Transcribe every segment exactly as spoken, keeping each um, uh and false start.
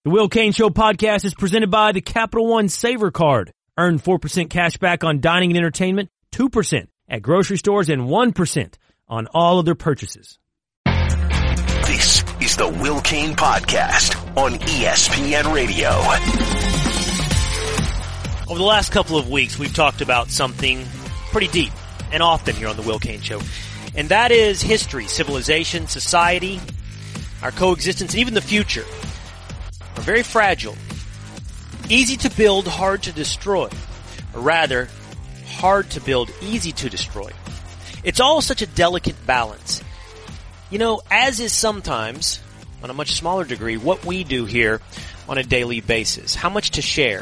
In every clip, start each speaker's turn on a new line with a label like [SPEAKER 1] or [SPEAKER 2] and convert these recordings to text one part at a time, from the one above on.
[SPEAKER 1] The Will Cain Show podcast is presented by the Capital One Saver Card. Earn four percent cash back on dining and entertainment, two percent at grocery stores, and one percent on all other purchases.
[SPEAKER 2] This is the Will Cain Podcast on E S P N Radio.
[SPEAKER 3] Over the last couple of weeks, we've talked about something pretty deep and often here on the Will Cain Show, and that is history, civilization, society, our coexistence, and even the future are very fragile. Easy to build, hard to destroy. Or rather, hard to build, easy to destroy. It's all such a delicate balance. You know, as is sometimes, on a much smaller degree, what we do here on a daily basis. How much to share?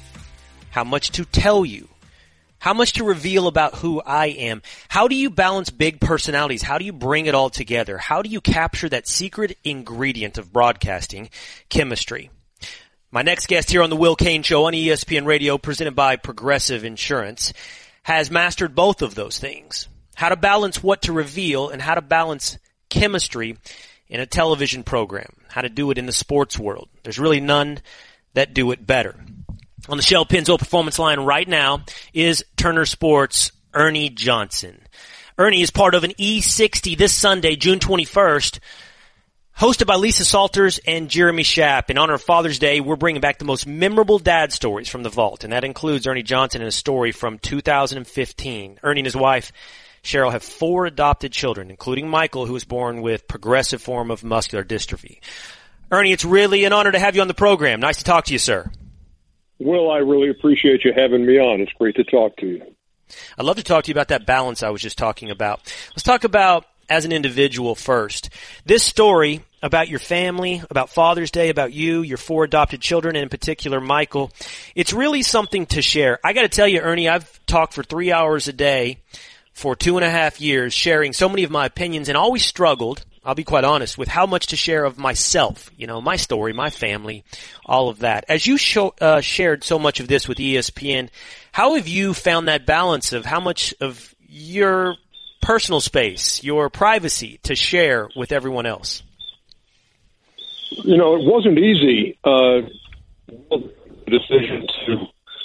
[SPEAKER 3] How much to tell you? How much to reveal about who I am? How do you balance big personalities? How do you bring it all together? How do you capture that secret ingredient of broadcasting, chemistry? My next guest here on the Will Cain Show on E S P N Radio, presented by Progressive Insurance, has mastered both of those things. How to balance what to reveal and how to balance chemistry in a television program. How to do it in the sports world. There's really none that do it better. On the Shell Pennzoil Performance line right now is Turner Sports' Ernie Johnson. Ernie is part of an E sixty this Sunday, June twenty-first, hosted by Lisa Salters and Jeremy Schaap. In honor of Father's Day, we're bringing back the most memorable dad stories from the vault, and that includes Ernie Johnson and a story from two thousand fifteen. Ernie and his wife, Cheryl, have four adopted children, including Michael, who was born with progressive form of muscular dystrophy. Ernie, it's really an honor to have you on the program. Nice to talk to you, sir.
[SPEAKER 4] Will, I really appreciate you having me on. It's great to talk to you.
[SPEAKER 3] I'd love to talk to you about that balance I was just talking about. Let's talk about as an individual first. This story about your family, about Father's Day, about you, your four adopted children, and in particular Michael, it's really something to share. I got to tell you, Ernie, I've talked for three hours a day for two and a half years, sharing so many of my opinions, and always struggled, I'll be quite honest, with how much to share of myself, you know, my story, my family, all of that. As you show, uh, shared so much of this with E S P N, how have you found that balance of how much of your personal space, your privacy to share with everyone else?
[SPEAKER 4] You know, it wasn't easy, uh, the decision to,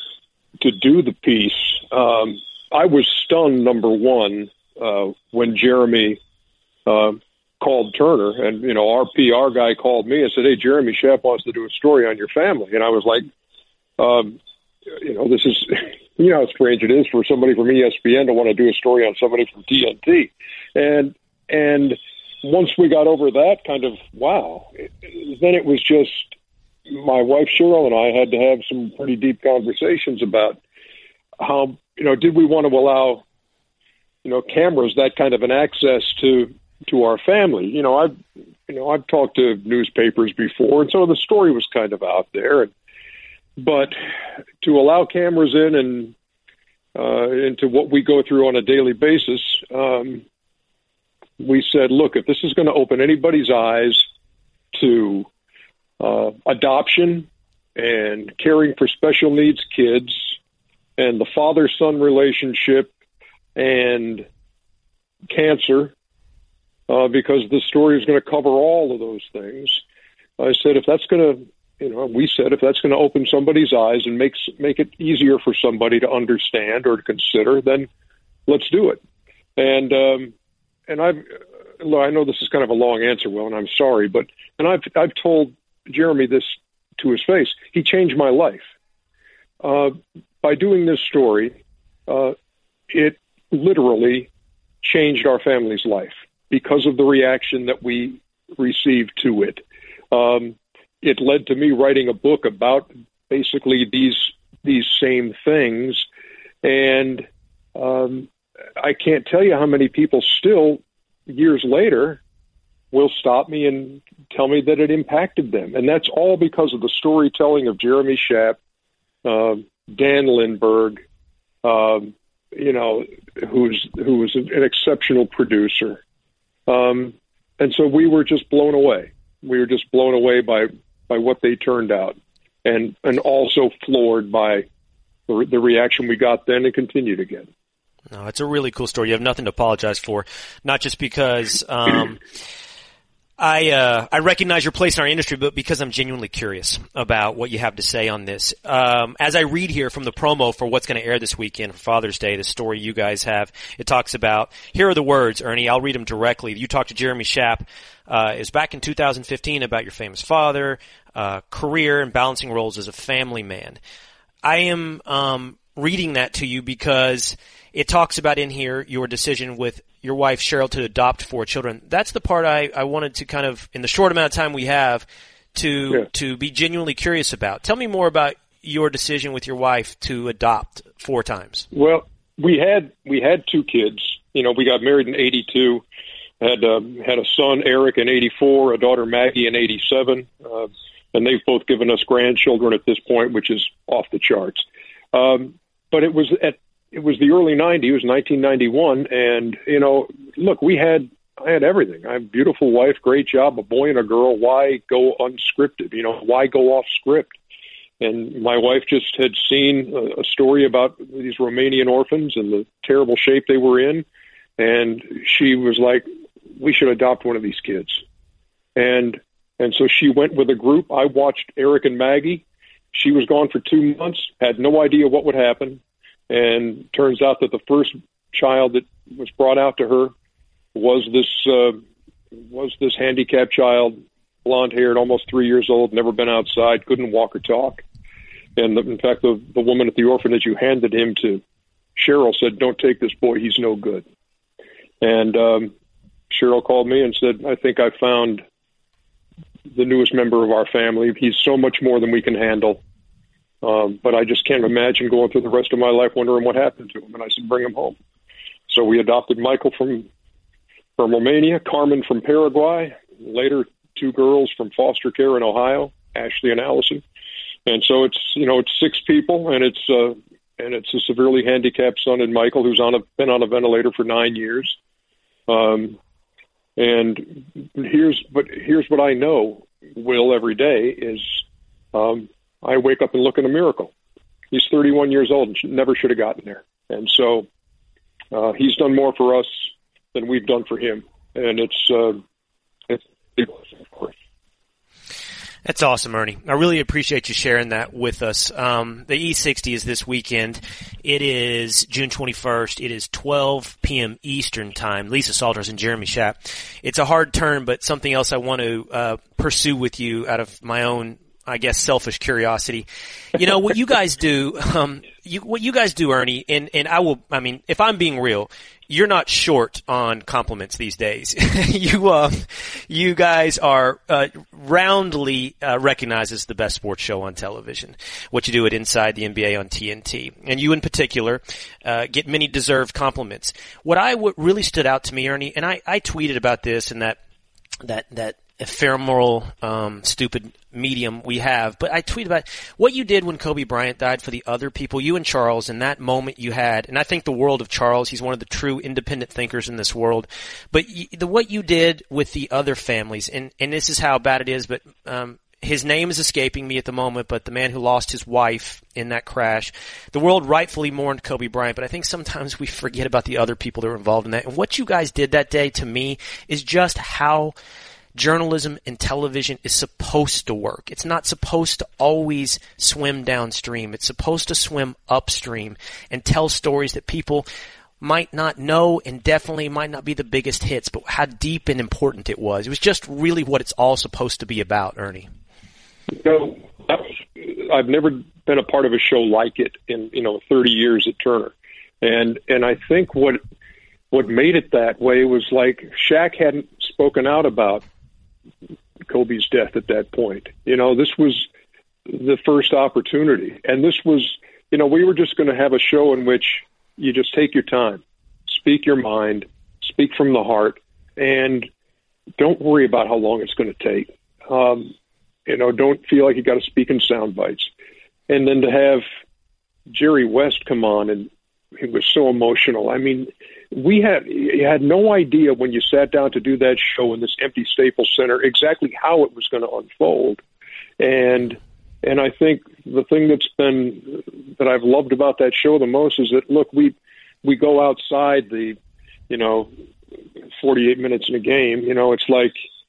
[SPEAKER 4] to do the piece. Um, I was stunned, number one, uh, when Jeremy, uh, called Turner, and, you know, our P R guy called me and said, hey, Jeremy Schaap wants to do a story on your family. And I was like, um, you know, this is, you know how strange it is for somebody from E S P N to want to do a story on somebody from T N T. And, and once we got over that kind of, wow, it, then it was just my wife Cheryl and I had to have some pretty deep conversations about how, you know, did we want to allow, you know, cameras that kind of an access to, to our family. You know, I've, you know, I've talked to newspapers before, and so the story was kind of out there. And, but to allow cameras in and uh, into what we go through on a daily basis, um, we said, look, if this is going to open anybody's eyes to uh, adoption and caring for special needs kids and the father-son relationship and cancer, Uh, because the story is going to cover all of those things. I said, if that's going to, you know, we said, if that's going to open somebody's eyes and makes make it easier for somebody to understand or to consider, then let's do it. And um, and I've, I know this is kind of a long answer, Will, and I'm sorry, but and I've I've told Jeremy this to his face. He changed my life uh, by doing this story. Uh, it literally changed our family's life, because of the reaction that we received to it. Um, it led to me writing a book about basically these these same things. And um, I can't tell you how many people still, years later, will stop me and tell me that it impacted them. And that's all because of the storytelling of Jeremy Schaap, uh, Dan Lindberg, um, you know, who's who was an exceptional producer. Um, and so we were just blown away. We were just blown away by, by what they turned out, and, and also floored by the, the reaction we got then and continue to get.
[SPEAKER 3] No, it's a really cool story. You have nothing to apologize for, not just because um, I uh, I recognize your place in our industry, but because I'm genuinely curious about what you have to say on this. Um, as I read here from the promo for what's going to air this weekend for Father's Day, the story you guys have, it talks about, here are the words, Ernie, I'll read them directly. You talked to Jeremy Schaap. Uh, it was back in two thousand fifteen about your famous father, uh, career, and balancing roles as a family man. I am um, reading that to you because it talks about in here your decision with your wife, Cheryl, to adopt four children. That's the part I, I wanted to kind of, in the short amount of time we have, to
[SPEAKER 4] yeah.
[SPEAKER 3] to be genuinely curious about. Tell me more about your decision with your wife to adopt four times.
[SPEAKER 4] Well, we had we had two kids. You know, we got married in eighty-two, had uh, had a son, Eric, in eighty-four, a daughter, Maggie, in eighty-seven, uh, and they've both given us grandchildren at this point, which is off the charts. Um, but it was at It was the early nineties, it was nineteen ninety-one, and, you know, look, we had, I had everything. I have a beautiful wife, great job, a boy and a girl. Why go unscripted? You know, why go off script? And my wife just had seen a, a story about these Romanian orphans and the terrible shape they were in, and she was like, we should adopt one of these kids. And and so she went with a group. I watched Eric and Maggie. She was gone for two months, had no idea what would happen. And turns out that the first child that was brought out to her was this uh, was this handicapped child, blonde-haired, almost three years old, never been outside, couldn't walk or talk. And the, in fact, the, the woman at the orphanage who handed him to Cheryl said, "Don't take this boy; he's no good." And um, Cheryl called me and said, "I think I found the newest member of our family. He's so much more than we can handle. Um, but I just can't imagine going through the rest of my life wondering what happened to him." And I said, "Bring him home." So we adopted Michael from from Romania, Carmen from Paraguay, later two girls from foster care in Ohio, Ashley and Allison. And so it's, you know, it's six people, and it's uh, and it's a severely handicapped son in Michael, who's on a been on a ventilator for nine years. Um, and here's but here's what I know, Will, every day is. Um, I wake up and look at a miracle. He's thirty-one years old and never should have gotten there. And so uh, he's done more for us than we've done for him. And it's, uh, it's of course.
[SPEAKER 3] That's awesome, Ernie. I really appreciate you sharing that with us. Um, the E sixty is this weekend. It is June twenty-first. It is twelve p.m. Eastern Time. Lisa Salters and Jeremy Schaap. It's a hard turn, but something else I want to uh, pursue with you out of my own, I guess, selfish curiosity. You know, what you guys do, um, you, what you guys do, Ernie, and, and I will, I mean, if I'm being real, you're not short on compliments these days. you, uh, you guys are, uh, roundly, uh, recognized as the best sports show on television. What you do at Inside the N B A on T N T. And you in particular, uh, get many deserved compliments. What I, what really stood out to me, Ernie, and I, I tweeted about this and that, that, that, ephemeral, um, stupid medium we have. But I tweet about what you did when Kobe Bryant died for the other people, you and Charles, and that moment you had. And I think the world of Charles, he's one of the true independent thinkers in this world. But y- the what you did with the other families, and, and this is how bad it is, but um, his name is escaping me at the moment, but the man who lost his wife in that crash, the world rightfully mourned Kobe Bryant, but I think sometimes we forget about the other people that were involved in that. And what you guys did that day, to me, is just how journalism and television is supposed to work. It's not supposed to always swim downstream. It's supposed to swim upstream and tell stories that people might not know and definitely might not be the biggest hits, but how deep and important it was. It was just really what it's all supposed to be about, Ernie.
[SPEAKER 4] You know, I've never been a part of a show like it in, you know, thirty years at Turner. And and I think what what made it that way was like Shaq hadn't spoken out about Kobe's death at that point. You know, this was the first opportunity. And this was, you know, we were just going to have a show in which you just take your time, speak your mind, speak from the heart, and don't worry about how long it's going to take. Um, you know, don't feel like you got to speak in sound bites. And then to have Jerry West come on, and he was so emotional. I mean, we had you had no idea when you sat down to do that show in this empty Staples Center exactly how it was going to unfold. And and I think the thing that's been that I've loved about that show the most is that, look, we we go outside the, you know, forty-eight minutes in a game. You know, it's like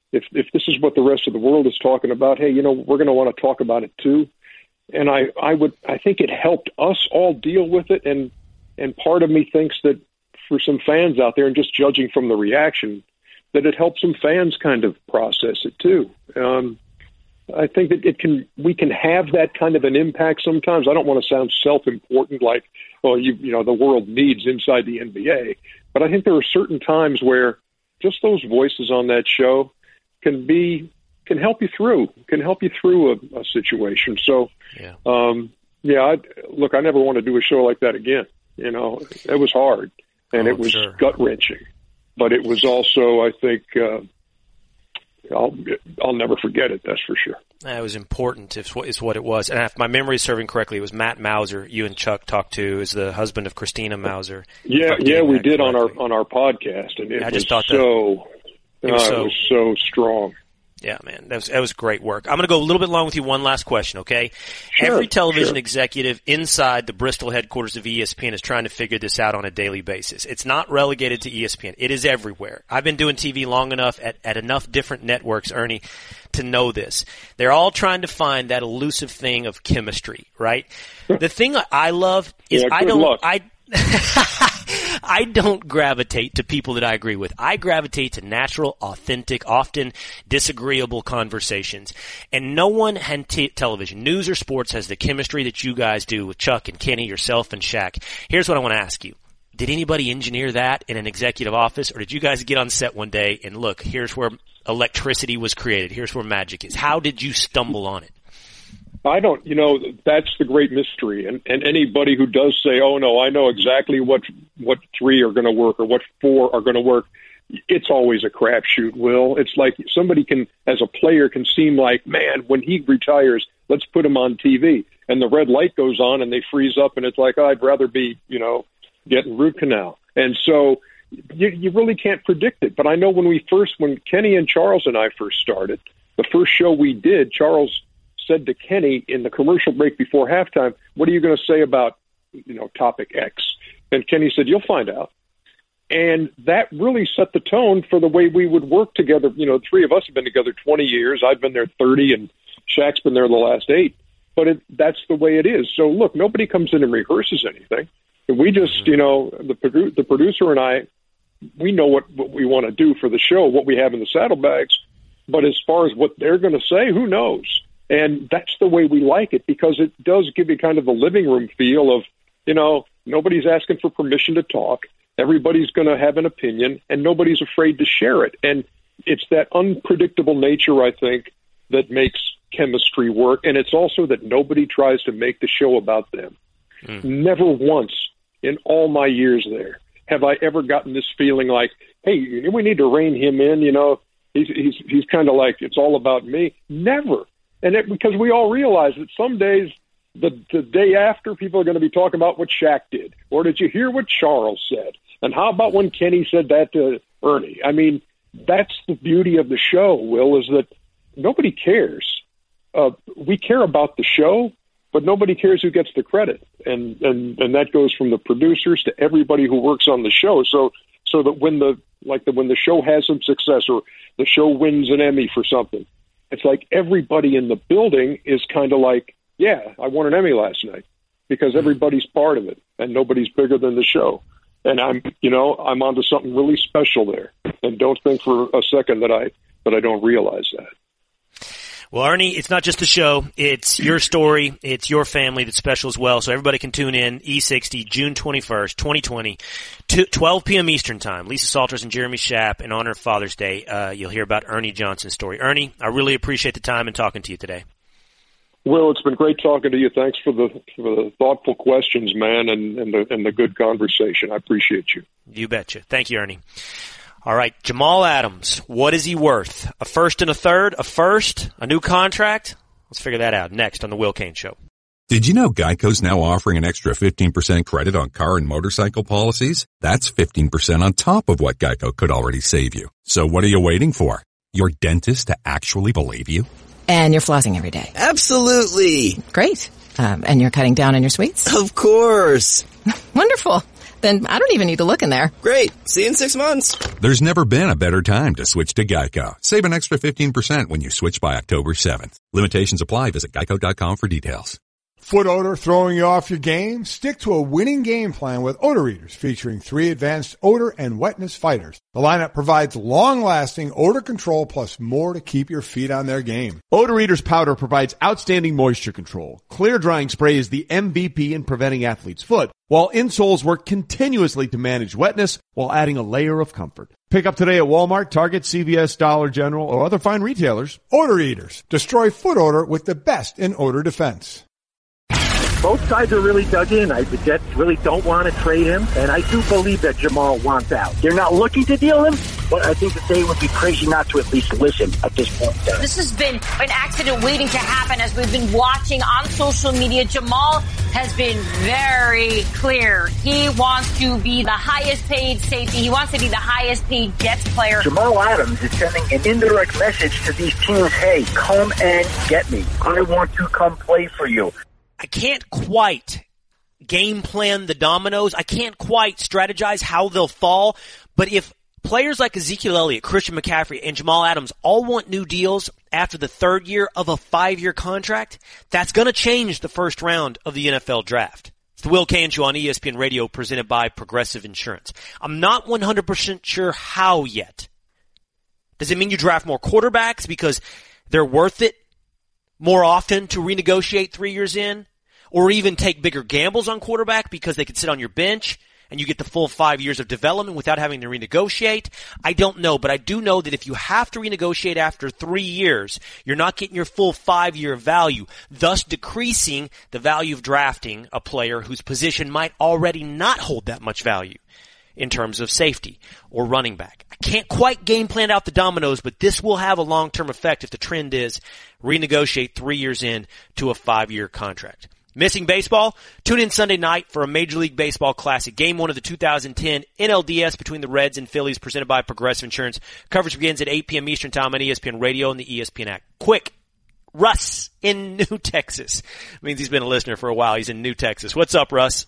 [SPEAKER 4] if if this is what the rest of the world is talking about, hey, you know, we're going to want to talk about it too. And I, I would, I think it helped us all deal with it. And, and part of me thinks that for some fans out there, and just judging from the reaction, that it helps some fans kind of process it too. Um, I think that it can, we can have that kind of an impact sometimes. I don't want to sound self-important, like, well, you, you know, the world needs inside the N B A, but I think there are certain times where just those voices on that show can be, can help you through, can help you through a, a situation. So, yeah, um, yeah, I, look, I never want to do a show like that again. You know, it was hard and oh, it was sure. gut wrenching, but it was also, I think, uh, I'll, I'll never forget it. That's for sure.
[SPEAKER 3] That was important is what, is what it was. And if my memory is serving correctly, it was Matt Mauser you and Chuck talked to, as the husband of Christina Mauser.
[SPEAKER 4] Yeah, yeah, we did correctly. on our, on our podcast, and it I just was thought so, that, it was, uh, so, it was so strong.
[SPEAKER 3] Yeah, man, that was, that was great work. I'm going to go a little bit long with you. One last question, okay?
[SPEAKER 4] Sure,
[SPEAKER 3] Every television
[SPEAKER 4] sure.
[SPEAKER 3] executive inside the Bristol headquarters of E S P N is trying to figure this out on a daily basis. It's not relegated to E S P N. It is everywhere. I've been doing T V long enough at, at enough different networks, Ernie, to know this. They're all trying to find that elusive thing of chemistry, right? The thing I love is
[SPEAKER 4] yeah,
[SPEAKER 3] I don't,
[SPEAKER 4] luck.
[SPEAKER 3] I, I don't gravitate to people that I agree with. I gravitate to natural, authentic, often disagreeable conversations. And no one on t- television, news or sports, has the chemistry that you guys do with Chuck and Kenny, yourself and Shaq. Here's what I want to ask you. Did anybody engineer that in an executive office, or did you guys get on set one day and look, here's where electricity was created, here's where magic is? How did you stumble on it?
[SPEAKER 4] I don't, you know, that's the great mystery. And, and anybody who does say, oh, no, I know exactly what what three are going to work or what four are going to work, it's always a crapshoot, Will. It's like somebody can, as a player, can seem like, man, when he retires, let's put him on T V. And the red light goes on and they freeze up and it's like, oh, I'd rather be, you know, getting root canal. And so you, you really can't predict it. But I know when we first, when Kenny and Charles and I first started, the first show we did, Charles said to Kenny in the commercial break before halftime, what are you going to say about, you know, topic X? And Kenny said, you'll find out. And that really set the tone for the way we would work together. You know, the three of us have been together twenty years. I've been there thirty, and Shaq's been there the last eight. But it, that's the way it is. So, look, nobody comes in and rehearses anything. We just, you know, the, produ- the producer and I, we know what, what we want to do for the show, what we have in the saddlebags. But as far as what they're going to say, who knows? And that's the way we like it, because it does give you kind of the living room feel of, you know, nobody's asking for permission to talk. Everybody's going to have an opinion, and nobody's afraid to share it. And it's that unpredictable nature, I think, that makes chemistry work. And it's also that nobody tries to make the show about them. Mm. Never once in all my years there have I ever gotten this feeling like, hey, we need to rein him in. You know, he's, he's, he's kind of like, it's all about me. Never. And it, because we all realize that some days, the, the day after, people are going to be talking about what Shaq did. Or did you hear what Charles said? And how about when Kenny said that to Ernie? I mean, that's the beauty of the show, Will, is that nobody cares. Uh, we care about the show, but nobody cares who gets the credit. And, and, and that goes from the producers to everybody who works on the show. So, so that when the, like the, when the show has some success or the show wins an Emmy for something, it's like everybody in the building is kind of like, yeah, I won an Emmy last night, because everybody's part of it and nobody's bigger than the show. And I'm, you know, I'm onto something really special there. And don't think for a second that I, that I don't realize that.
[SPEAKER 3] Well, Ernie, it's not just the show. It's your story. It's your family that's special as well. So everybody can tune in. E sixty, June twenty-first, twenty twenty, twelve p.m. Eastern Time. Lisa Salters and Jeremy Schaap in honor of Father's Day. Uh, you'll hear about Ernie Johnson's story. Ernie, I really appreciate the time and talking to you today.
[SPEAKER 4] Will, it's been great talking to you. Thanks for the, for the thoughtful questions, man, and, and, the, and the good conversation. I appreciate you.
[SPEAKER 3] You betcha. Thank you, Ernie. All right, Jamal Adams, what is he worth? A first and a third? A first? A new contract? Let's figure that out next on The Will Cain Show.
[SPEAKER 5] Did you know Geico's now offering an extra fifteen percent credit on car and motorcycle policies? That's fifteen percent on top of what Geico could already save you. So what are you waiting for? Your dentist to actually believe you?
[SPEAKER 6] And you're flossing every day.
[SPEAKER 7] Absolutely.
[SPEAKER 6] Great. Um, and you're cutting down on your sweets?
[SPEAKER 7] Of course.
[SPEAKER 6] Wonderful. then I don't even need to look in there.
[SPEAKER 7] Great. See you in six months.
[SPEAKER 5] There's never been a better time to switch to Geico. Save an extra fifteen percent when you switch by October seventh. Limitations apply. Visit geico dot com for details.
[SPEAKER 8] Foot odor throwing you off your game? Stick to a winning game plan with Odor Eaters, featuring three advanced odor and wetness fighters. The lineup provides long-lasting odor control plus more to keep your feet on their game.
[SPEAKER 9] Odor Eaters powder provides outstanding moisture control. Clear drying spray is the M V P in preventing athlete's foot, while insoles work continuously to manage wetness while adding a layer of comfort. Pick up today at Walmart, Target, C V S, Dollar General, or other fine retailers.
[SPEAKER 8] Odor Eaters. Destroy foot odor with the best in odor defense.
[SPEAKER 10] Both sides are really dug in. I, the Jets really don't want to trade him, and I do believe that Jamal wants out. They're not looking to deal him, but I think that they would be crazy not to at least listen at this point.
[SPEAKER 11] This has been an accident waiting to happen as we've been watching on social media. Jamal has been very clear. He wants to be the highest paid safety. He wants to be the highest paid Jets player.
[SPEAKER 10] Jamal Adams is sending an indirect message to these teams, hey, come and get me. I want to come play for you.
[SPEAKER 3] I can't quite game plan the dominoes. I can't quite strategize how they'll fall. But if players like Ezekiel Elliott, Christian McCaffrey, and Jamal Adams all want new deals after the third year of a five-year contract, that's going to change the first round of the N F L draft. It's the Will Cain Show on E S P N Radio, presented by Progressive Insurance. I'm not one hundred percent sure how yet. Does it mean you draft more quarterbacks because they're worth it more often to renegotiate three years in? Or even take bigger gambles on quarterback because they could sit on your bench and you get the full five years of development without having to renegotiate? I don't know, but I do know that if you have to renegotiate after three years, you're not getting your full five-year value, thus decreasing the value of drafting a player whose position might already not hold that much value in terms of safety or running back. I can't quite game plan out the dominoes, but this will have a long-term effect if the trend is renegotiate three years in to a five-year contract. Missing baseball? Tune in Sunday night for a Major League Baseball Classic. Game one of the two thousand ten N L D S between the Reds and Phillies, presented by Progressive Insurance. Coverage begins at eight p.m. Eastern Time on E S P N Radio and the E S P N app. Quick, Russ in New Texas. Means he's been a listener for a while. He's in New Texas. What's up, Russ?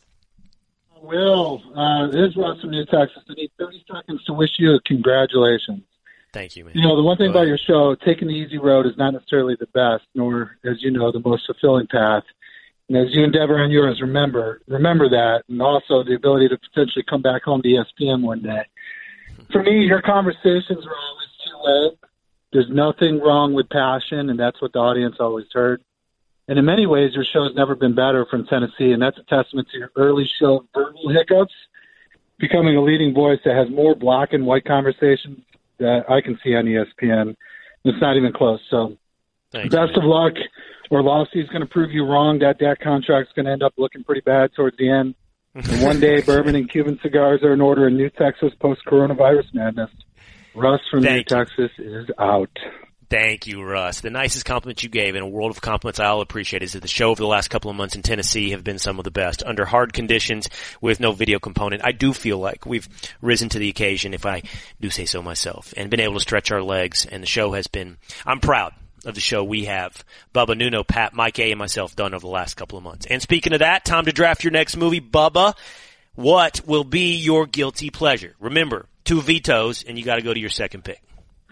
[SPEAKER 12] Will, uh, it is Russ from New Texas. I need thirty seconds to wish you a congratulations.
[SPEAKER 3] Thank you, man.
[SPEAKER 12] You know, the one thing about your show, taking the easy road is not necessarily the best, nor, as you know, the most fulfilling path. And as you endeavor on yours, remember remember that, and also the ability to potentially come back home to E S P N one day. For me, your conversations are always two-way. There's nothing wrong with passion, and that's what the audience always heard. And in many ways, your show has never been better from Tennessee, and that's a testament to your early show verbal hiccups, becoming a leading voice that has more black and white conversations that I can see on E S P N. It's not even close. So Thanks, best man. of luck. Orlovsky is going to prove you wrong. That that contract's going to end up looking pretty bad towards the end. And one day, bourbon and Cuban cigars are in order in New Texas post-coronavirus madness. Russ from
[SPEAKER 3] Thank
[SPEAKER 12] New
[SPEAKER 3] you.
[SPEAKER 12] Texas is out.
[SPEAKER 3] Thank you, Russ. The nicest compliment you gave in a world of compliments I'll appreciate is that the show over the last couple of months in Tennessee have been some of the best. Under hard conditions with no video component, I do feel like we've risen to the occasion, if I do say so myself, and been able to stretch our legs, and the show has been, I'm proud of the show we have, Bubba, Nuno, Pat, Mike A, and myself done over the last couple of months. And speaking of that, time to draft your next movie. Bubba, what will be your guilty pleasure? Remember, two vetoes, and you got to go to your second pick.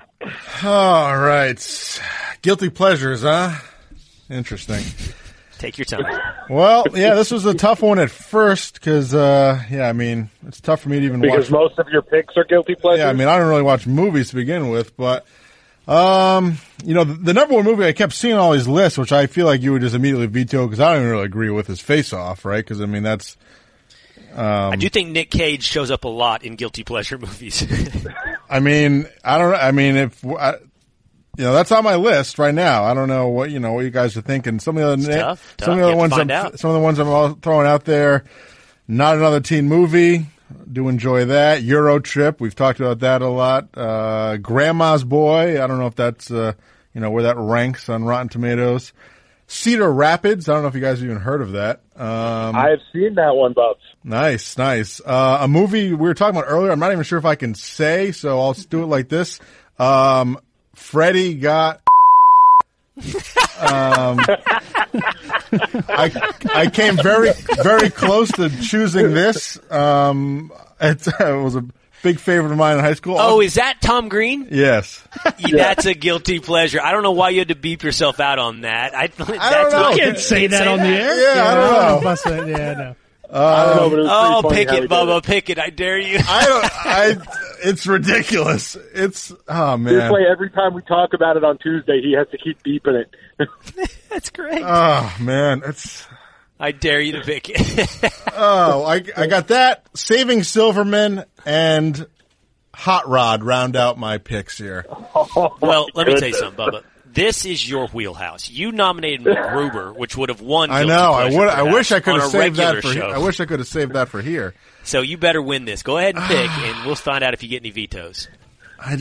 [SPEAKER 13] All right. Guilty pleasures, huh? Interesting.
[SPEAKER 3] Take your time.
[SPEAKER 13] Well, yeah, this was a tough one at first because, uh, yeah, I mean, it's tough for me to even
[SPEAKER 4] because
[SPEAKER 13] watch.
[SPEAKER 4] Because most of your picks are guilty pleasures?
[SPEAKER 13] Yeah, I mean, I don't really watch movies to begin with, but, um, you know, the, the number one movie I kept seeing on all these lists, which I feel like you would just immediately veto because I don't even really agree with, is Face Off, right? Because, I mean, that's... Um,
[SPEAKER 3] I do think Nick Cage shows up a lot in guilty pleasure movies.
[SPEAKER 13] I mean, I don't. I mean, if I, you know, that's on my list right now. I don't know what you know what you guys are thinking. Some of the
[SPEAKER 3] it's
[SPEAKER 13] na-
[SPEAKER 3] tough,
[SPEAKER 13] some
[SPEAKER 3] tough.
[SPEAKER 13] of the other ones. I'm,
[SPEAKER 3] out.
[SPEAKER 13] Some of the ones I'm all throwing out there. Not Another Teen Movie. Do enjoy that. Euro Trip. We've talked about that a lot. Uh, Grandma's Boy. I don't know if that's uh, you know where that ranks on Rotten Tomatoes. Cedar Rapids. I don't know if you guys have even heard of that. Um,
[SPEAKER 4] I have seen that one, Bubs.
[SPEAKER 13] Nice, nice. Uh, a movie we were talking about earlier. I'm not even sure if I can say, so I'll do it like this. Um, Freddie got. um, I I came very very close to choosing this. Um, it, it was a big favorite of mine in high school.
[SPEAKER 3] Oh, is that Tom Green?
[SPEAKER 13] Yes.
[SPEAKER 3] That's a guilty pleasure. I don't know why you had to beep yourself out on that. I,
[SPEAKER 13] I don't know.
[SPEAKER 7] You can't say that on the air.
[SPEAKER 13] Yeah,
[SPEAKER 7] yeah
[SPEAKER 13] I don't know.
[SPEAKER 7] It. Yeah, no.
[SPEAKER 13] Um, I don't know, but it was
[SPEAKER 3] oh,
[SPEAKER 13] pretty
[SPEAKER 3] pick
[SPEAKER 13] funny
[SPEAKER 3] it, Bubba, pick it. I dare you.
[SPEAKER 13] I don't. I. It's ridiculous. It's oh man.
[SPEAKER 10] This way, every time we talk about it on Tuesday, he has to keep beeping it.
[SPEAKER 3] That's great.
[SPEAKER 13] Oh man, it's.
[SPEAKER 3] I dare you to pick it.
[SPEAKER 13] oh, I I got that. Saving Silverman and Hot Rod round out my picks here.
[SPEAKER 3] Well, let me tell you something, Bubba. This is your wheelhouse. You nominated MacGruber, which would have won.
[SPEAKER 13] I know. I would. I wish I could have
[SPEAKER 3] on a
[SPEAKER 13] saved that
[SPEAKER 3] regular
[SPEAKER 13] for.
[SPEAKER 3] show.
[SPEAKER 13] I wish I could have saved that for here.
[SPEAKER 3] So you better win this. Go ahead and pick, and we'll find out if you get any vetoes.
[SPEAKER 13] I,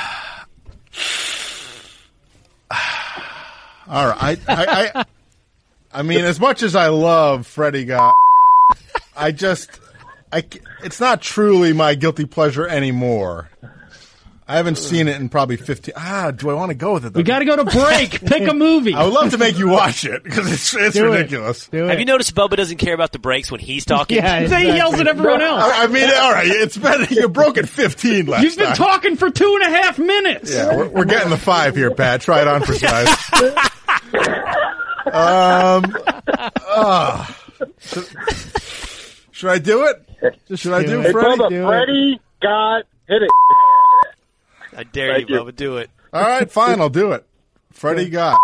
[SPEAKER 13] all right. I, I, I, I mean, as much as I love Freddie Got, I just, I, it's not truly my guilty pleasure anymore. I haven't seen it in probably fifteen. Ah, do I want to go with it, though?
[SPEAKER 7] We got to go to break. Pick a movie.
[SPEAKER 13] I would love to make you watch it because it's, it's
[SPEAKER 7] Do
[SPEAKER 13] ridiculous.
[SPEAKER 7] It. Do
[SPEAKER 3] Have
[SPEAKER 7] it.
[SPEAKER 3] you noticed Bubba doesn't care about the breaks when he's talking?
[SPEAKER 7] Yeah, exactly. He yells at everyone else.
[SPEAKER 13] I, I mean, all right, it's better. You broke at fifteen last
[SPEAKER 7] You've been
[SPEAKER 13] time.
[SPEAKER 7] talking for two and a half minutes.
[SPEAKER 13] Yeah, we're, we're getting the five here, Pat. Try it on for size. um, uh, should, should I do it? Should I do,
[SPEAKER 10] Hey,
[SPEAKER 13] Freddie?
[SPEAKER 10] Bubba,
[SPEAKER 7] Do
[SPEAKER 10] Freddie got hit it.
[SPEAKER 3] I dare
[SPEAKER 10] Thank
[SPEAKER 3] you,
[SPEAKER 10] you.
[SPEAKER 3] Bubba. Do it.
[SPEAKER 13] All right, fine, I'll do it. Freddie Got.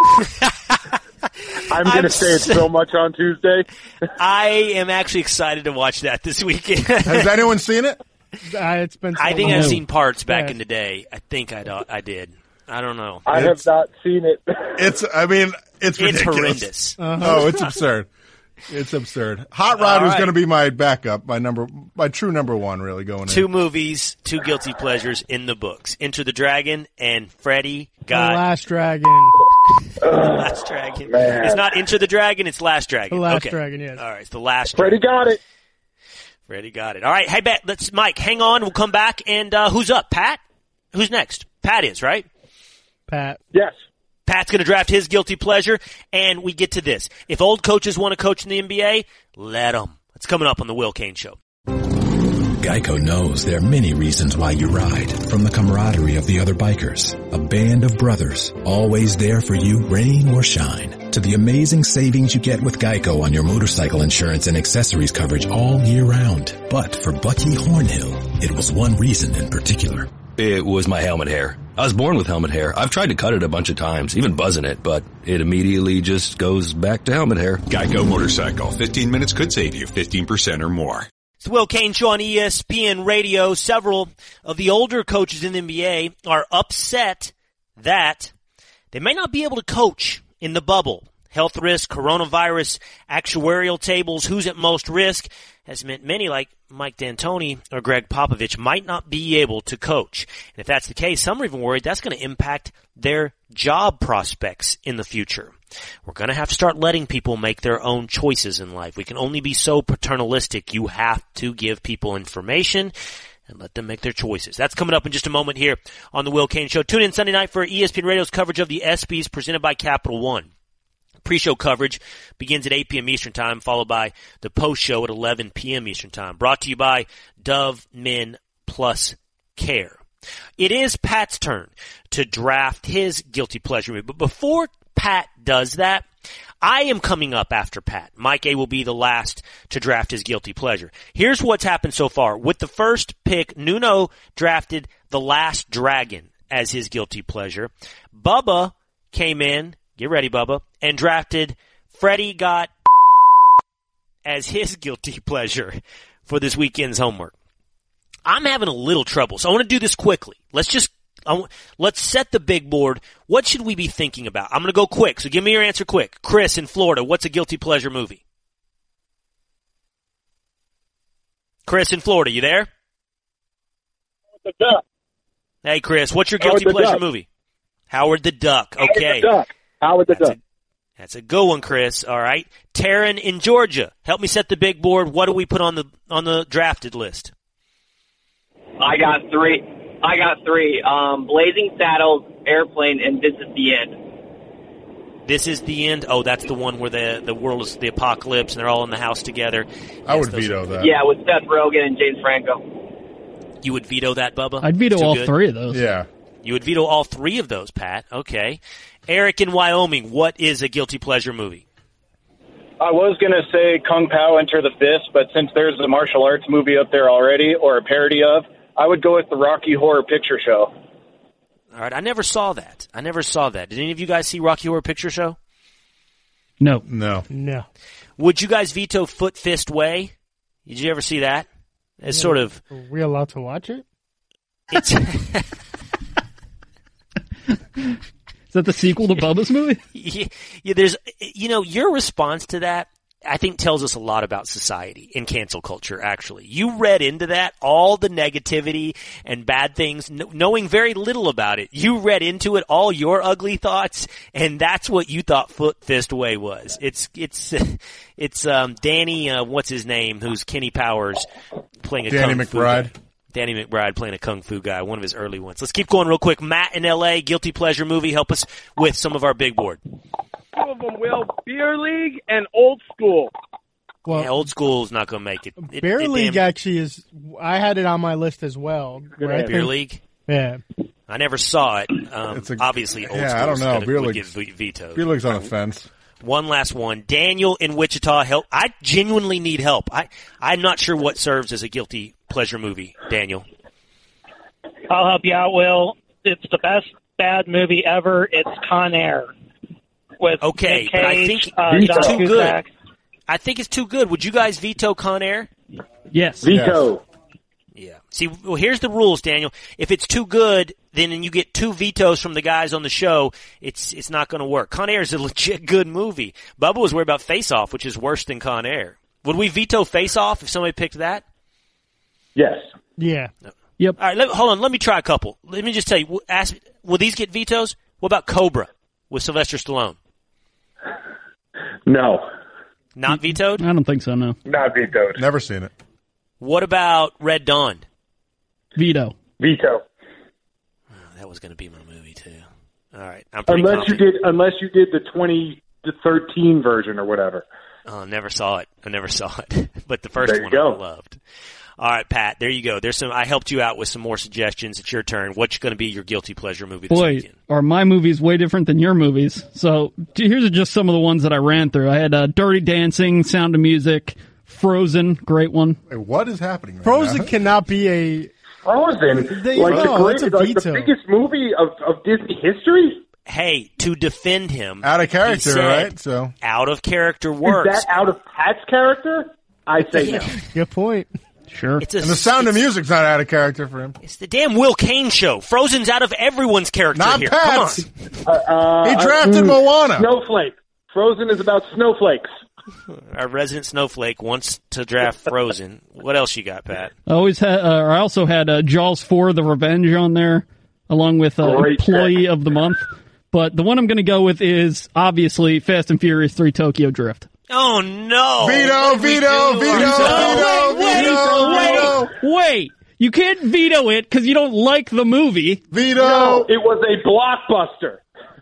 [SPEAKER 10] I'm going to say it so much on Tuesday.
[SPEAKER 3] I am actually excited to watch that this weekend.
[SPEAKER 13] Has anyone seen it?
[SPEAKER 7] Uh, it's been. So
[SPEAKER 3] I think
[SPEAKER 7] long.
[SPEAKER 3] I've seen parts back
[SPEAKER 7] Yeah.
[SPEAKER 3] in the day. I think I, do- I did. I don't know.
[SPEAKER 10] I
[SPEAKER 13] It's-
[SPEAKER 10] have not seen it.
[SPEAKER 13] It's. I mean, it's
[SPEAKER 3] It's
[SPEAKER 13] ridiculous.
[SPEAKER 3] horrendous.
[SPEAKER 13] Oh, it's absurd. It's absurd. Hot Rod
[SPEAKER 3] All
[SPEAKER 13] was
[SPEAKER 3] right.
[SPEAKER 13] going to be my backup, my number, my true number one, really going
[SPEAKER 3] Two
[SPEAKER 13] in.
[SPEAKER 3] movies, two guilty pleasures in the books. Enter the Dragon and Freddie
[SPEAKER 7] The
[SPEAKER 3] Got
[SPEAKER 7] Last Dragon.
[SPEAKER 3] Last Dragon.
[SPEAKER 10] Man.
[SPEAKER 3] It's not Enter the Dragon, it's Last Dragon.
[SPEAKER 7] The Last
[SPEAKER 3] okay.
[SPEAKER 7] Dragon, yes.
[SPEAKER 3] All right, it's the Last
[SPEAKER 10] Freddie
[SPEAKER 3] Dragon.
[SPEAKER 10] got it.
[SPEAKER 3] Freddie got it. All right, hey, Bet, let's, Mike, hang on. We'll come back. And uh, who's up? Pat? Who's next? Pat is, right?
[SPEAKER 7] Pat.
[SPEAKER 10] Yes.
[SPEAKER 3] Pat's going to draft his guilty pleasure, and we get to this. If old coaches want to coach in the N B A, let them. It's coming up on the Will Kane Show.
[SPEAKER 14] Geico knows there are many reasons why you ride. From the camaraderie of the other bikers, a band of brothers, always there for you, rain or shine, to the amazing savings you get with Geico on your motorcycle insurance and accessories coverage all year round. But for Bucky Hornhill, it was one reason in particular.
[SPEAKER 15] It was my helmet hair. I was born with helmet hair. I've tried to cut it a bunch of times, even buzzing it, but it immediately just goes back to helmet hair.
[SPEAKER 5] Geico Motorcycle. fifteen minutes could save you fifteen percent or more.
[SPEAKER 3] It's the Will Kane Show on E S P N Radio. Several of the older coaches in the N B A are upset that they may not be able to coach in the bubble. Health risk, coronavirus, actuarial tables, who's at most risk, has meant many like Mike D'Antoni or Greg Popovich might not be able to coach. And if that's the case, some are even worried that's going to impact their job prospects in the future. We're going to have to start letting people make their own choices in life. We can only be so paternalistic. You have to give people information and let them make their choices. That's coming up in just a moment here on the Will Kane Show. Tune in Sunday night for E S P N Radio's coverage of the ESPYs presented by Capital One. Pre-show coverage begins at eight p.m. Eastern Time, followed by the post-show at eleven p.m. Eastern Time. Brought to you by Dove Men Plus Care. It is Pat's turn to draft his guilty pleasure movie. But before Pat does that, I am coming up after Pat. Mike A. will be the last to draft his guilty pleasure. Here's what's happened so far. With the first pick, Nuno drafted The Last Dragon as his guilty pleasure. Bubba came in, get ready, Bubba, and drafted Freddie Got as his guilty pleasure for this weekend's homework. I'm having a little trouble, so I want to do this quickly. Let's just I w- let's set the big board. What should we be thinking about? I'm going to go quick, so give me your answer quick. Chris in Florida, what's a guilty pleasure movie? Chris in Florida, you there?
[SPEAKER 10] The Duck.
[SPEAKER 3] Hey, Chris, what's your
[SPEAKER 10] Howard
[SPEAKER 3] guilty
[SPEAKER 10] the
[SPEAKER 3] pleasure
[SPEAKER 10] Duck.
[SPEAKER 3] movie? Howard the Duck.
[SPEAKER 10] Howard
[SPEAKER 3] Okay.
[SPEAKER 10] the Duck. Howard the
[SPEAKER 3] That's
[SPEAKER 10] Duck.
[SPEAKER 3] a, that's a good one, Chris. All right. Taryn in Georgia, help me set the big board. What do we put on the on the drafted list?
[SPEAKER 16] I got three. I got three. Um, Blazing Saddles, Airplane, and This Is the End.
[SPEAKER 3] This is the end. Oh, that's the one where the the world is the apocalypse and they're all in the house together.
[SPEAKER 13] I
[SPEAKER 3] Yes,
[SPEAKER 13] would
[SPEAKER 3] those
[SPEAKER 13] veto
[SPEAKER 3] are-
[SPEAKER 13] that.
[SPEAKER 16] Yeah, with Seth Rogen and James Franco.
[SPEAKER 3] You would veto that, Bubba?
[SPEAKER 7] I'd veto
[SPEAKER 3] Too
[SPEAKER 7] all
[SPEAKER 3] good?
[SPEAKER 7] three of those.
[SPEAKER 13] Yeah.
[SPEAKER 3] You would veto all three of those, Pat. Okay. Eric in Wyoming, what is a guilty pleasure movie?
[SPEAKER 17] I was going to say Kung Pao Enter the Fist, but since there's a martial arts movie up there already, or a parody of, I would go with the Rocky Horror Picture Show.
[SPEAKER 3] All right, I never saw that. I never saw that. Did any of you guys see Rocky Horror Picture Show?
[SPEAKER 7] No.
[SPEAKER 13] No.
[SPEAKER 7] No.
[SPEAKER 3] Would you guys veto Foot Fist Way? Did you ever see that? It's
[SPEAKER 7] Yeah.
[SPEAKER 3] sort of...
[SPEAKER 7] Are we allowed to watch it?
[SPEAKER 3] It's
[SPEAKER 7] Is that the sequel to Bubba's movie?
[SPEAKER 3] yeah, yeah, there's, you know, your response to that, I think, tells us a lot about society and cancel culture, actually. You read into that, all the negativity and bad things, kn- knowing very little about it. You read into it all your ugly thoughts, and that's what you thought Foot Fist Way was. It's, it's, it's, um, Danny, uh, what's his name, who's Kenny Powers playing a
[SPEAKER 13] Danny
[SPEAKER 3] kung fu
[SPEAKER 13] McBride.
[SPEAKER 3] guy. Danny McBride playing a kung fu guy, one of his early ones. Let's keep going real quick. Matt in L A, guilty pleasure movie. Help us with some of our big board.
[SPEAKER 18] Two of them will. Beer League and Old School.
[SPEAKER 7] Well,
[SPEAKER 3] yeah, old school's not going to make it. it
[SPEAKER 7] Bear
[SPEAKER 3] it
[SPEAKER 7] League
[SPEAKER 3] damn-
[SPEAKER 7] actually is. I had it on my list as well. where I
[SPEAKER 3] Beer
[SPEAKER 7] think-
[SPEAKER 3] League?
[SPEAKER 7] Yeah.
[SPEAKER 3] I never saw it. Um,
[SPEAKER 13] It's a-
[SPEAKER 3] obviously, old
[SPEAKER 13] yeah,
[SPEAKER 3] school
[SPEAKER 13] I don't know.
[SPEAKER 3] Gonna,
[SPEAKER 13] Beer
[SPEAKER 3] would
[SPEAKER 13] League's-
[SPEAKER 3] get ve- vetoed.
[SPEAKER 13] Beer League's on the fence.
[SPEAKER 3] One last one. Daniel in Wichita, help. I genuinely need help. I, I'm not sure what serves as a guilty pleasure movie, Daniel.
[SPEAKER 19] I'll help you out, Will. It's the best bad movie ever. It's Con Air. With
[SPEAKER 3] Okay,
[SPEAKER 19] Nick
[SPEAKER 3] but I
[SPEAKER 19] Cage,
[SPEAKER 3] think
[SPEAKER 19] uh,
[SPEAKER 3] it's
[SPEAKER 19] John
[SPEAKER 3] too good.
[SPEAKER 19] Cusack.
[SPEAKER 3] I think it's too good. Would you guys veto Con Air?
[SPEAKER 7] Yes.
[SPEAKER 17] Veto.
[SPEAKER 3] Yeah. See, well, here's the rules, Daniel. If it's too good, then and you get two vetoes from the guys on the show, it's it's not going to work. Con Air is a legit good movie. Bubba was worried about Face Off, which is worse than Con Air. Would we veto Face Off if somebody picked that?
[SPEAKER 17] Yes.
[SPEAKER 7] Yeah.
[SPEAKER 3] Yep. All right, let, hold on. Let me try a couple. Let me just tell you. w- Ask, will these get vetoes? What about Cobra with Sylvester Stallone?
[SPEAKER 17] No.
[SPEAKER 3] Not vetoed?
[SPEAKER 7] I don't think so, no.
[SPEAKER 17] Not vetoed.
[SPEAKER 13] Never seen it.
[SPEAKER 3] What about Red Dawn?
[SPEAKER 7] Veto.
[SPEAKER 17] Veto.
[SPEAKER 3] Oh, that was going to be my movie, too. All right. I'm pretty
[SPEAKER 17] Unless you
[SPEAKER 3] confident.
[SPEAKER 17] did, unless you did the twenty thirteen version or whatever.
[SPEAKER 3] Oh, never saw it. I never saw it. But the first
[SPEAKER 17] There you
[SPEAKER 3] one
[SPEAKER 17] go.
[SPEAKER 3] I loved. All right, Pat, there you go. There's some. I helped you out with some more suggestions. It's your turn. What's going to be your guilty pleasure movie this
[SPEAKER 7] Boy,
[SPEAKER 3] weekend?
[SPEAKER 7] are my movies way different than your movies. So here's just some of the ones that I ran through. I had uh, Dirty Dancing, Sound of Music, Frozen, great one.
[SPEAKER 13] Wait, what is happening right
[SPEAKER 7] Frozen
[SPEAKER 13] now?
[SPEAKER 7] cannot be a...
[SPEAKER 17] Frozen,
[SPEAKER 7] They-
[SPEAKER 17] like,
[SPEAKER 7] no,
[SPEAKER 17] the, great,
[SPEAKER 7] it's a
[SPEAKER 17] like the
[SPEAKER 7] veto.
[SPEAKER 17] biggest movie of, of Disney history.
[SPEAKER 3] Hey, to defend him,
[SPEAKER 13] Out of character,
[SPEAKER 3] he said
[SPEAKER 13] right? So
[SPEAKER 3] out of character works.
[SPEAKER 17] Is that out of Pat's character? I say no.
[SPEAKER 7] Good point. Sure.
[SPEAKER 3] It's a,
[SPEAKER 13] and the Sound of
[SPEAKER 3] it's-
[SPEAKER 13] Music's not out of character for him.
[SPEAKER 3] It's the damn Will Kane show. Frozen's out of everyone's character
[SPEAKER 13] Not
[SPEAKER 3] here.
[SPEAKER 13] Pat's.
[SPEAKER 3] Come on.
[SPEAKER 17] Uh, uh,
[SPEAKER 13] He drafted
[SPEAKER 17] uh,
[SPEAKER 13] Moana.
[SPEAKER 17] Snowflake. Frozen is about snowflakes.
[SPEAKER 3] Our resident snowflake wants to draft Frozen. What else you got, Pat?
[SPEAKER 7] I always had, uh, or I also had uh, Jaws four, The Revenge on there, along with uh,
[SPEAKER 17] Great
[SPEAKER 7] Employee of the Month. But the one I'm going to go with is, obviously, Fast and Furious three Tokyo Drift.
[SPEAKER 3] Oh, no.
[SPEAKER 13] Veto,
[SPEAKER 3] What did we
[SPEAKER 13] veto,
[SPEAKER 3] do?
[SPEAKER 13] veto,
[SPEAKER 3] I'm
[SPEAKER 13] veto, veto, veto.
[SPEAKER 7] Wait! You can't veto it because you don't like the movie.
[SPEAKER 13] Veto.
[SPEAKER 17] No, it was a blockbuster.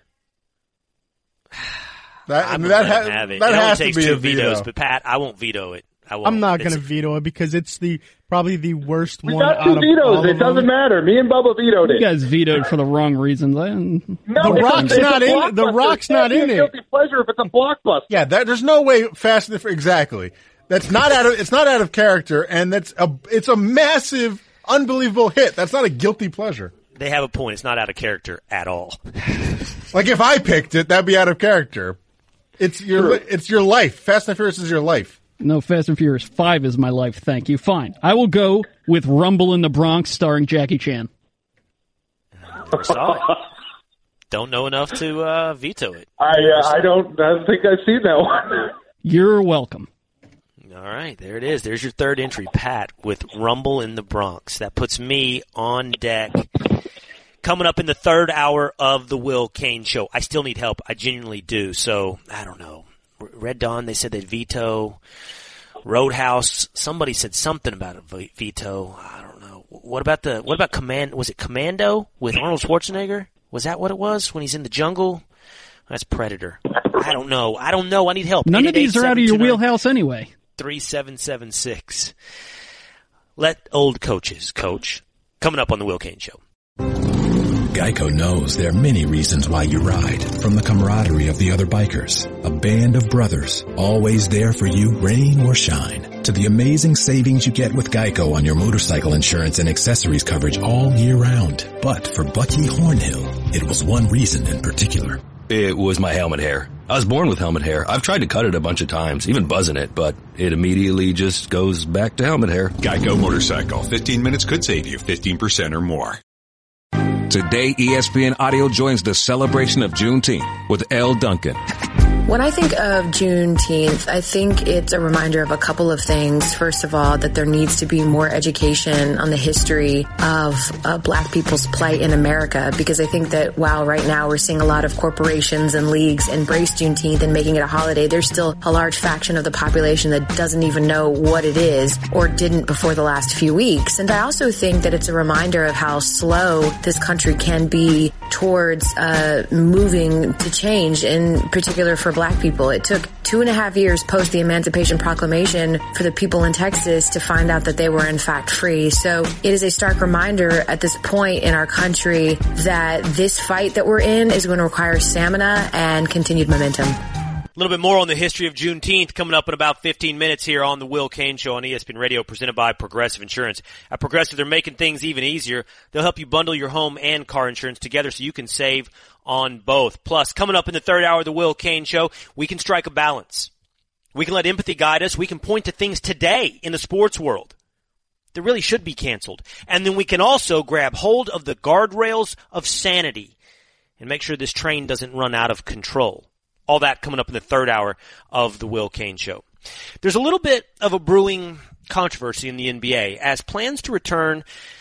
[SPEAKER 13] That,
[SPEAKER 3] I'm
[SPEAKER 13] that,
[SPEAKER 3] gonna
[SPEAKER 13] ha-
[SPEAKER 3] let him have it.
[SPEAKER 13] that
[SPEAKER 3] It only
[SPEAKER 13] has to
[SPEAKER 3] takes
[SPEAKER 13] be
[SPEAKER 3] two
[SPEAKER 13] a veto.
[SPEAKER 3] vetoes, but Pat, I won't veto it. I won't.
[SPEAKER 7] I'm not
[SPEAKER 3] It's-
[SPEAKER 7] going to veto it because it's the probably the worst
[SPEAKER 17] We
[SPEAKER 7] one
[SPEAKER 17] got
[SPEAKER 7] out
[SPEAKER 17] two
[SPEAKER 7] of all
[SPEAKER 17] vetoes.
[SPEAKER 7] of
[SPEAKER 17] It doesn't
[SPEAKER 7] them.
[SPEAKER 17] matter. Me and Bubba vetoed
[SPEAKER 7] You
[SPEAKER 17] it.
[SPEAKER 7] guys vetoed for the wrong reasons. I-
[SPEAKER 17] No,
[SPEAKER 7] the
[SPEAKER 17] it's
[SPEAKER 7] Rock's
[SPEAKER 17] a, it's
[SPEAKER 7] not
[SPEAKER 17] a
[SPEAKER 7] in. The
[SPEAKER 17] blockbuster.
[SPEAKER 7] Rock's
[SPEAKER 17] It can't
[SPEAKER 7] not
[SPEAKER 17] be
[SPEAKER 7] in
[SPEAKER 17] a
[SPEAKER 7] it.
[SPEAKER 17] guilty pleasure if it's a blockbuster.
[SPEAKER 13] Yeah, that, there's no way Fast and the exactly. That's not out of. It's not out of character, and that's a. It's a massive, unbelievable hit. That's not a guilty pleasure.
[SPEAKER 3] They have a point. It's not out of character at all.
[SPEAKER 13] Like if I picked it, that'd be out of character. It's your. It's your life. Fast and Furious is your life.
[SPEAKER 7] No, Fast and Furious five is my life, thank you. Fine. I will go with Rumble in the Bronx starring Jackie Chan.
[SPEAKER 3] Never saw it. Don't know enough to uh, veto it.
[SPEAKER 17] I uh, I don't. I don't think I've seen that one.
[SPEAKER 7] You're welcome.
[SPEAKER 3] All right, there it is. There's your third entry, Pat, with Rumble in the Bronx. That puts me on deck. Coming up in the third hour of the Will Kane Show. I still need help. I genuinely do. So, I don't know. Red Dawn, they said they'd veto. Roadhouse, somebody said something about a ve- veto. I don't know. What about the, what about Command, was it Commando with Arnold Schwarzenegger? Was that what it was when he's in the jungle That's Predator. I don't know. I don't know. I need help.
[SPEAKER 7] None of these are out of your wheelhouse anyway.
[SPEAKER 3] three seven seven six. Let old coaches coach. Coming up on the Will Cain Show.
[SPEAKER 14] Geico knows there are many reasons why you ride. From the camaraderie of the other bikers, a band of brothers, always there for you, rain or shine, to the amazing savings you get with Geico on your motorcycle insurance and accessories coverage all year round. But for Bucky Hornhill, it was one reason in particular.
[SPEAKER 15] It was my helmet hair. I was born with helmet hair. I've tried to cut it a bunch of times, even buzzing it, but it immediately just goes back to helmet hair.
[SPEAKER 5] Geico Motorcycle. fifteen minutes could save you fifteen percent or more.
[SPEAKER 20] Today, E S P N Audio joins the celebration of Juneteenth with Elle Duncan.
[SPEAKER 6] When I think of Juneteenth, I think it's a reminder of a couple of things. First of all, that there needs to be more education on the history of uh, black people's plight in America, because I think that while right now we're seeing a lot of corporations and leagues embrace Juneteenth and making it a holiday, there's still a large faction of the population that doesn't even know what it is or didn't before the last few weeks. And I also think that it's a reminder of how slow this country can be towards uh, moving to change, in particular for black people. It took two and a half years post the Emancipation Proclamation for the people in Texas to find out that they were in fact free. So it is a stark reminder at this point in our country that this fight that we're in is going to require stamina and continued momentum.
[SPEAKER 3] A little bit more on the history of Juneteenth coming up in about fifteen minutes here on the Will Cain Show on E S P N Radio, presented by Progressive Insurance. At Progressive, they're making things even easier. They'll help you bundle your home and car insurance together so you can save on both. Plus, coming up in the third hour of the Will Cain Show, we can strike a balance. We can let empathy guide us. We can point to things today in the sports world that really should be canceled. And then we can also grab hold of the guardrails of sanity and make sure this train doesn't run out of control. All that coming up in the third hour of the Will Cain Show. There's a little bit of a brewing controversy in the N B A as plans to return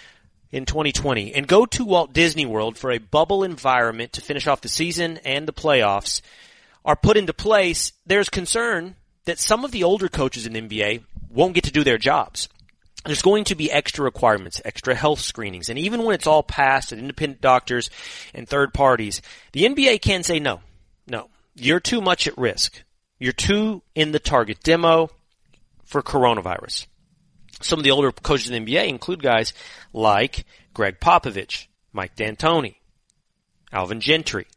[SPEAKER 3] in twenty twenty and go to Walt Disney World for a bubble environment to finish off the season and the playoffs are put into place. There's concern that some of the older coaches in the N B A won't get to do their jobs. There's going to be extra requirements, extra health screenings, and even when it's all passed and independent doctors and third parties, the N B A can say no, no. You're too much at risk. You're too in the target demo for coronavirus. Some of the older coaches in the N B A include guys like Greg Popovich, Mike D'Antoni, Alvin Gentry.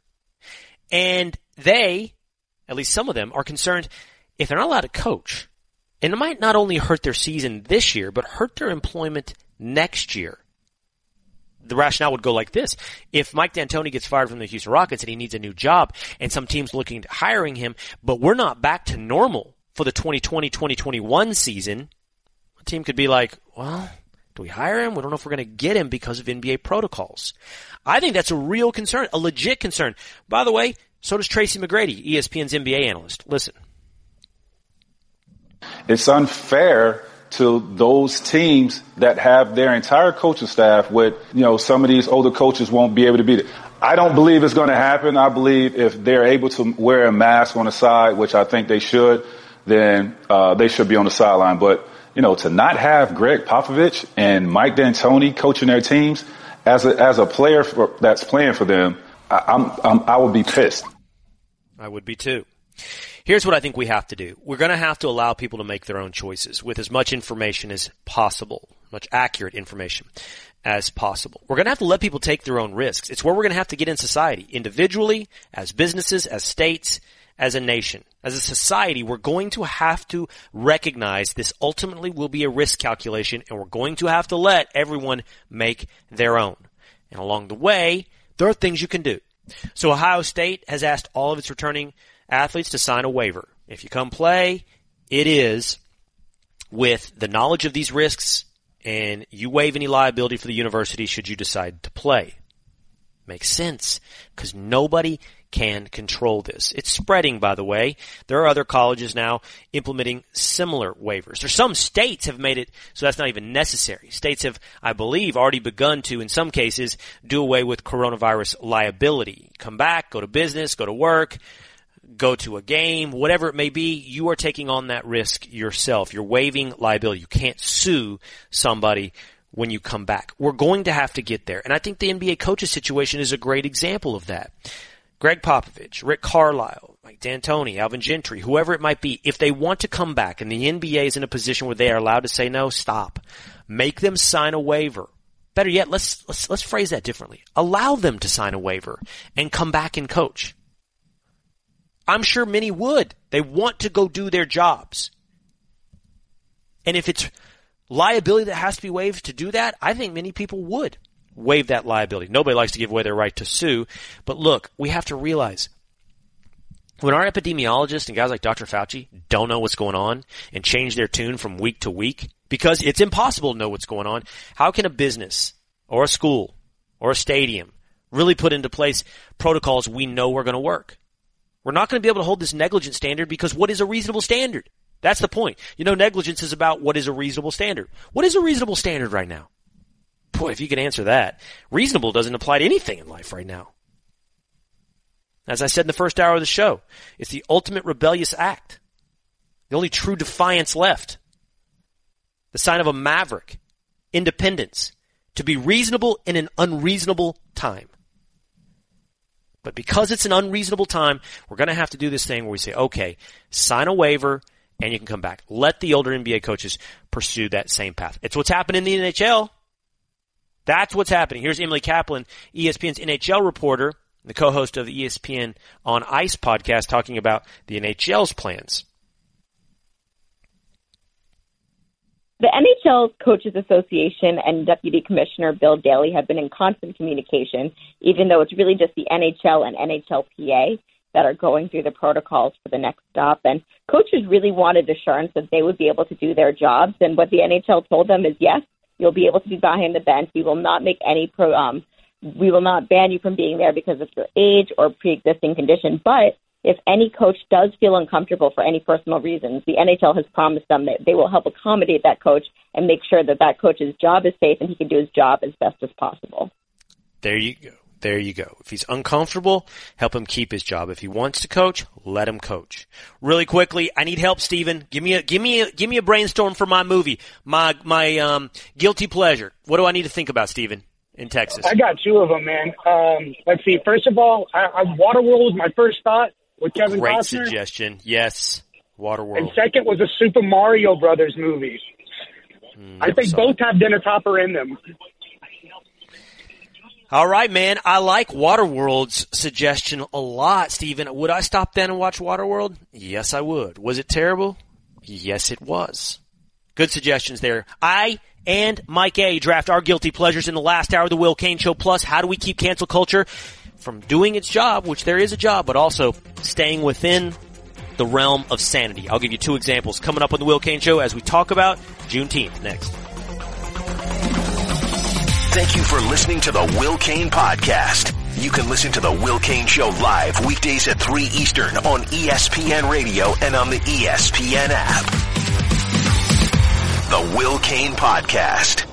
[SPEAKER 3] And they, at least some of them, are concerned if they're not allowed to coach, and it might not only hurt their season this year, but hurt their employment next year. The rationale would go like this. If Mike D'Antoni gets fired from the Houston Rockets and he needs a new job and some team's looking at hiring him, but we're not back to normal for the twenty twenty twenty twenty-one season, a team could be like, well, do we hire him? We don't know if we're going to get him because of N B A protocols. I think that's a real concern, a legit concern. By the way, so does Tracy McGrady, E S P N's N B A analyst. Listen.
[SPEAKER 21] It's unfair to those teams that have their entire coaching staff with, you know, some of these older coaches won't be able to be there. I don't believe it's going to happen. I believe if they're able to wear a mask on the side, which I think they should, then uh, they should be on the sideline. But, you know, to not have Greg Popovich and Mike D'Antoni coaching their teams as a, as a player for, that's playing for them, I, I'm, I'm, I would be pissed.
[SPEAKER 3] I would be too. Here's what I think we have to do. We're going to have to allow people to make their own choices with as much information as possible, much accurate information as possible. We're going to have to let people take their own risks. It's where we're going to have to get in society, individually, as businesses, as states, as a nation. As a society, we're going to have to recognize this ultimately will be a risk calculation, and we're going to have to let everyone make their own. And along the way, there are things you can do. So Ohio State has asked all of its returning athletes to sign a waiver. If you come play, it is with the knowledge of these risks, and you waive any liability for the university should you decide to play. Makes sense, because nobody can control this. It's spreading, by the way. There are other colleges now implementing similar waivers. There's some states have made it so that's not even necessary. States have, I believe, already begun to, in some cases, do away with coronavirus liability. Come back, go to business, go to work, go to a game, whatever it may be, you are taking on that risk yourself. You're waiving liability. You can't sue somebody when you come back. We're going to have to get there. And I think the N B A coaches situation is a great example of that. Greg Popovich, Rick Carlisle, Mike D'Antoni, Alvin Gentry, whoever it might be, if they want to come back and the N B A is in a position where they are allowed to say no, stop. Make them sign a waiver. Better yet, let's, let's, let's phrase that differently. Allow them to sign a waiver and come back and coach. I'm sure many would. They want to go do their jobs. And if it's liability that has to be waived to do that, I think many people would waive that liability. Nobody likes to give away their right to sue. But look, we have to realize when our epidemiologists and guys like Doctor Fauci don't know what's going on and change their tune from week to week, because it's impossible to know what's going on, how can a business or a school or a stadium really put into place protocols we know are going to work? We're not going to be able to hold this negligence standard because what is a reasonable standard? That's the point. You know, negligence is about what is a reasonable standard. What is a reasonable standard right now? Boy, if you could answer that. Reasonable doesn't apply to anything in life right now. As I said in the first hour of the show, it's the ultimate rebellious act. The only true defiance left. The sign of a maverick. Independence. To be reasonable in an unreasonable time. But because it's an unreasonable time, we're going to have to do this thing where we say, okay, sign a waiver and you can come back. Let the older N B A coaches pursue that same path. It's what's happening in the N H L. That's what's happening. Here's Emily Kaplan, E S P N's N H L reporter, the co-host of the E S P N on Ice podcast, talking about the N H L's plans.
[SPEAKER 1] The N H L Coaches Association and Deputy Commissioner Bill Daly have been in constant communication, even though it's really just the N H L and N H L P A that are going through the protocols for the next stop. And coaches really wanted assurance that they would be able to do their jobs. And what the N H L told them is, yes, you'll be able to be behind the bench. We will not make any pro, um, we will not ban you from being there because of your age or pre-existing condition. But if any coach does feel uncomfortable for any personal reasons, the N H L has promised them that they will help accommodate that coach and make sure that that coach's job is safe and he can do his job as best as possible.
[SPEAKER 3] There you go. There you go. If he's uncomfortable, help him keep his job. If he wants to coach, let him coach. Really quickly, I need help, Steven. Give me a, give me a, give me a brainstorm for my movie, my, my, um, guilty pleasure. What do I need to think about, Steven, in Texas?
[SPEAKER 22] I got two of them, man. Um, let's see. First of all, I, I, Waterworld was my first thought with Kevin
[SPEAKER 3] Great
[SPEAKER 22] Costner.
[SPEAKER 3] suggestion. Yes. Waterworld.
[SPEAKER 22] And second was a Super Mario Brothers movie.
[SPEAKER 3] Mm,
[SPEAKER 22] I think both have Dennis Hopper in them.
[SPEAKER 3] All right, man. I like Waterworld's suggestion a lot, Steven. Would I stop then and watch Waterworld? Yes, I would. Was it terrible? Yes, it was. Good suggestions there. I and Mike A. draft our guilty pleasures in the last hour of the Will Cain Show. Plus, how do we keep cancel culture from doing its job, which there is a job, but also staying within the realm of sanity? I'll give you two examples coming up on the Will Cain Show as we talk about Juneteenth next.
[SPEAKER 2] Thank you for listening to the Will Cain Podcast. You can listen to the Will Cain Show live weekdays at three Eastern on E S P N Radio and on the E S P N app. The Will Cain Podcast.